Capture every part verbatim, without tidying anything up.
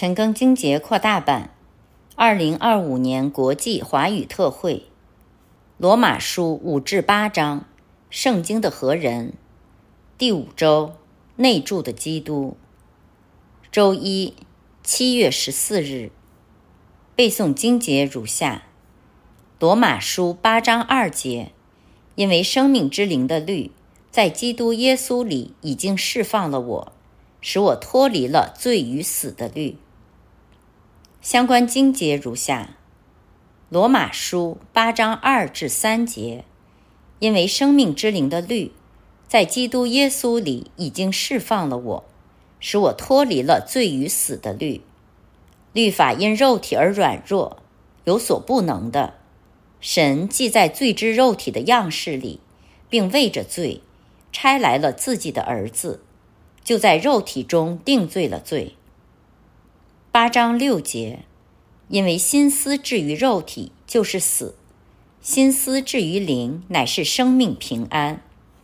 陈庚经节扩大版，二零二五年国际华语特会，罗马书五至八章，圣经的何人？第五周，内住的基督。周一，七月十四日，背诵经节如下：罗马书八章二节，因为生命之灵的律，在基督耶稣里已经释放了我，使我脱离了罪与死的律。相关经节如下：罗马书八章二至三节，因为生命之灵的律，在基督耶稣里已经释放了我，使我脱离了罪与死的律。律法因肉体而软弱，有所不能的。神既在罪之肉体的样式里，并为着罪，差来了自己的儿子，就在肉体中定罪了罪。八章六节，因为心思至于肉体就是死，心思至于灵乃是生命平安。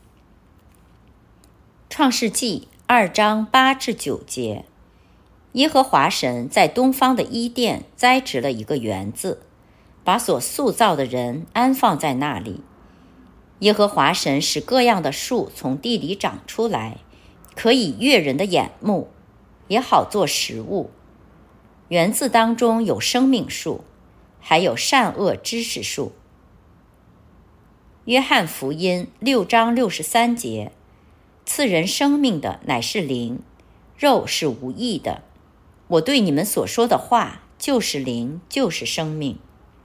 创世纪二章八至九节，耶和华神在东方的伊甸栽植了一个园子，把所塑造的人安放在那里。耶和华神使各样的树从地里长出来，可以悦人的眼目，也好做食物。园子当中有生命树，还有善恶知识树。约翰福音六章六十三节，赐人生命的乃是灵，肉是无益的。我对你们所说的话就是灵，就是生命。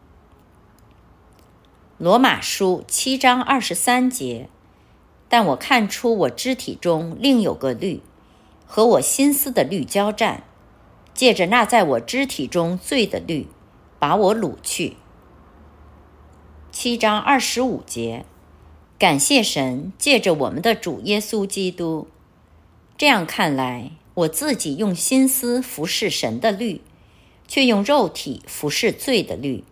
罗马书七章二十三节，但我看出我肢体中另有个律，和我心思的律交战，借着那在我肢体中罪的律，把我掳去。七章二十五节，感谢神借着我们的主耶稣基督。这样看来，我自己用心思服侍神的律，却用肉体服侍罪的律。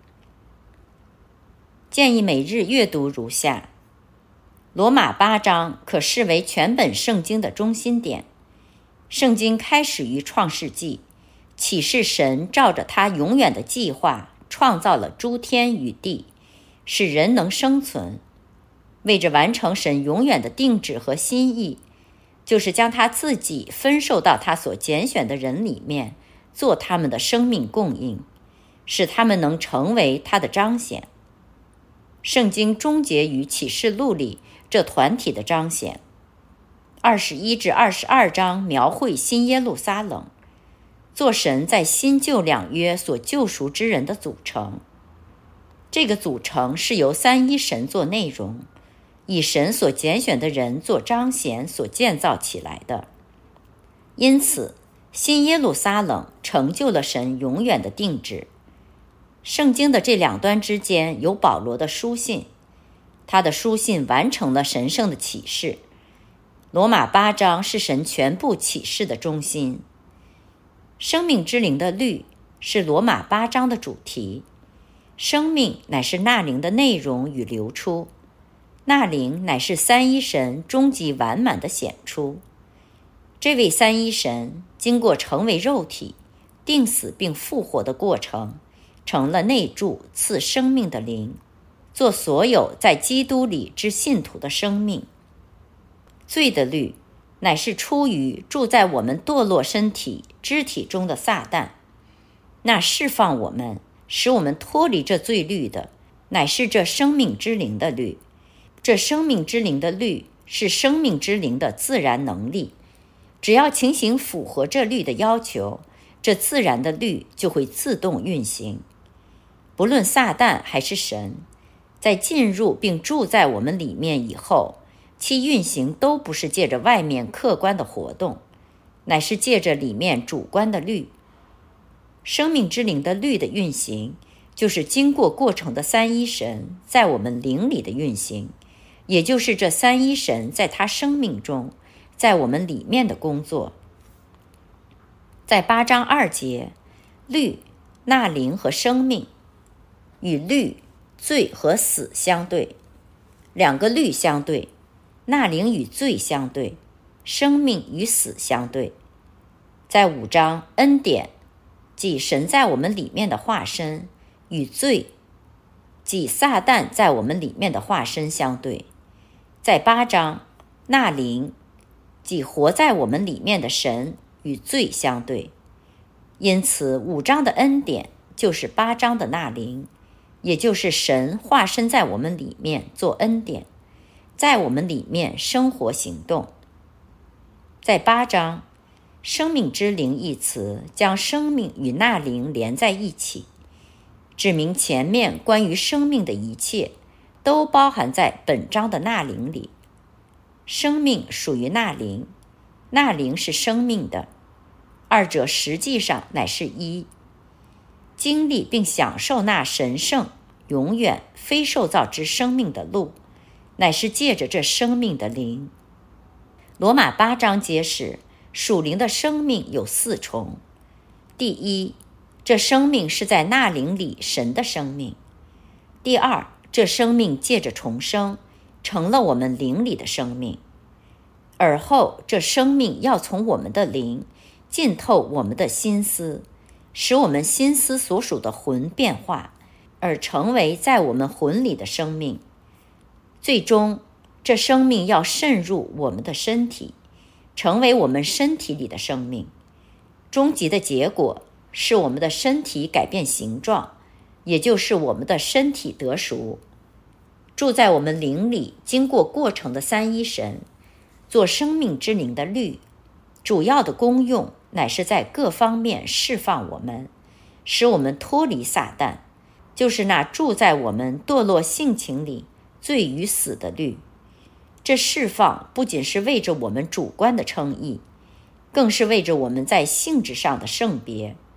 建议每日阅读如下：罗马八章可视为全本圣经的中心点。圣经开始于创世纪，启示神照着他永远的计划创造了诸天与地，使人能生存。为着完成神永远的定旨和心意，就是将他自己分授到他所拣选的人里面，做他们的生命供应，使他们能成为他的彰显。圣经终结于启示录里这团体的彰显。二十一至二十二章描绘新耶路撒冷，做神在新旧两约所救赎之人的组成。这个组成是由三一神做内容，以神所拣选的人做彰显所建造起来的。因此，新耶路撒冷成就了神永远的定旨。圣经的这两端之间有保罗的书信，他的书信完成了神圣的启示。罗马八章是神全部启示的中心。生命之灵的律是罗马八章的主题。生命乃是那灵的内容与流出，那灵乃是三一神终极完满的显出。这位三一神经过成为肉体、定死并复活的过程，成了内住赐生命的灵，做所有在基督里之信徒的生命。罪的律乃是出于住在我们堕落身体肢体中的撒旦，那释放我们使我们脱离这罪律的，乃是这生命之灵的律。这生命之灵的律是生命之灵的自然能力，只要情形符合这律的要求，这自然的律就会自动运行。不论撒旦还是神，在进入并住在我们里面以后，其运行都不是借着外面客观的活动，乃是借着里面主观的律。生命之灵的律的运行，就是经过过程的三一神在我们灵里的运行，也就是这三一神在他生命中，在我们里面的工作。在八章二节，律、那灵和生命，与律、罪和死相对，两个律相对，那灵与罪相对，生命与死相对。在五章恩典、 即神在我们里面的化身，与罪，即撒旦在我们里面的化身相对。在八章，那灵，即活在我们里面的神，与罪相对。因此五章的恩典就是八章的那灵，也就是神化身在我们里面做恩典，在我们里面生活行动。在八章，生命之灵一词将生命与那灵连在一起，指明前面关于生命的一切都包含在本章的那灵里。生命属于那灵，那灵是生命的，二者实际上乃是一。经历并享受那神圣、永远、非受造之生命的路，乃是借着这生命的灵。罗马八章揭示，属灵的生命有四重。第一，这生命是在那灵里神的生命。第二，这生命借着重生，成了我们灵里的生命。而后，这生命要从我们的灵浸透我们的心思，使我们心思所属的魂变化，而成为在我们魂里的生命。最终，这生命要渗入我们的身体，成为我们身体里的生命。终极的结果是我们的身体改变形状，也就是我们的身体得赎。住在我们灵里经过过程的三一神，做生命之灵的律，主要的功用乃是在各方面释放我们，使我们脱离撒旦，就是那住在我们堕落性情里罪与死的律。这释放不仅是为着我们主观的称义，更是为着我们在性质上的圣别。